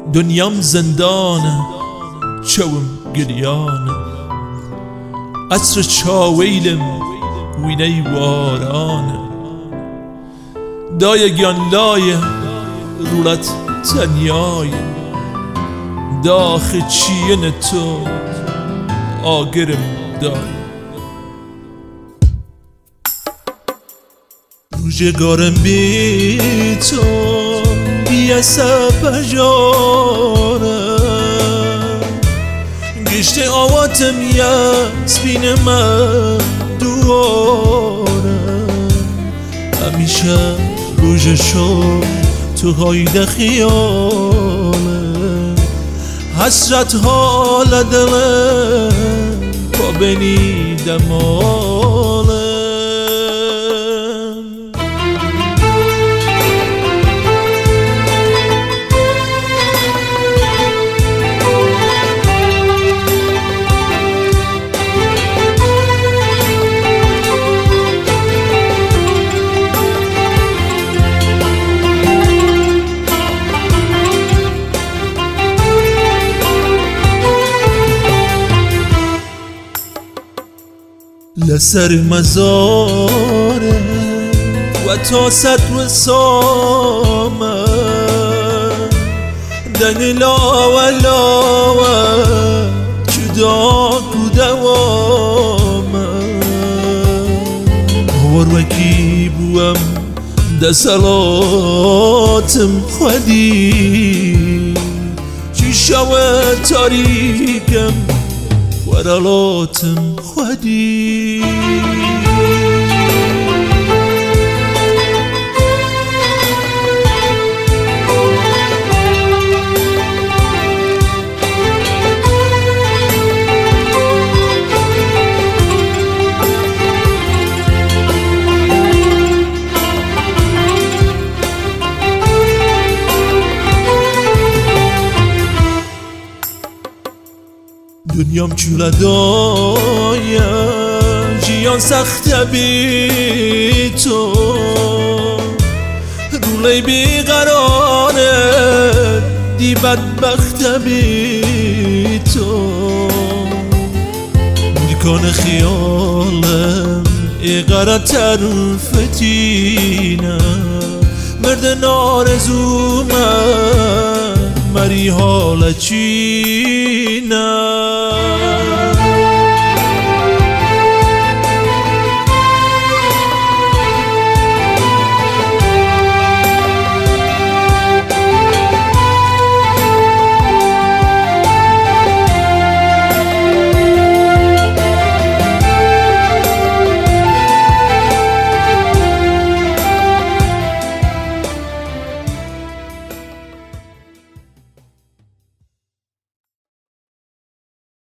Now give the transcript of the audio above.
دنیام زندانه چوم گریانه عطر چاویلم وینه وارانه دایه گیانلایه رولت تنیایه داخل چیه تو آگرم دایه روزگارم بی تو بیه سپجاره گشته آواتم یز بین من دواره همیشه روزشو تو هایده خیاله حسرت حال دلم با بنیده ماله لسر مزاره و تا صد وسامه دن لاوه لاوه جدا کو دوامه هور وکی بوم ده صلاتم خودی چی شوه تاریکم ورالاتم خودی دنیام چوله دایه جیان سخته بی تو رولی بیقراره دی بدبخته بی تو ملکان خیالم ایقره طرفتینه مردن آرزومه مری حال چینه